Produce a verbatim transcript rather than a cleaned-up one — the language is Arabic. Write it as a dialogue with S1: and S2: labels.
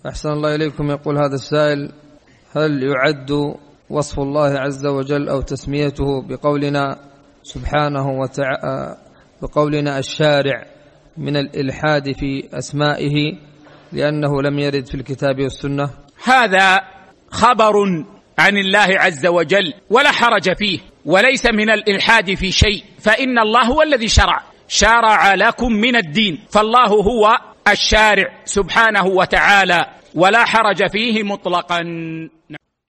S1: أحسن الله إليكم. يقول هذا السائل: هل يعد وصف الله عز وجل أو تسميته بقولنا سبحانه وتعالى بقولنا الشارع من الإلحاد في أسمائه لأنه لم يرد في الكتاب والسنة؟
S2: هذا خبر عن الله عز وجل ولا حرج فيه، وليس من الإلحاد في شيء، فإن الله هو الذي شرع شرع لكم من الدين، فالله هو الشارع سبحانه وتعالى ولا حرج فيه مطلقا.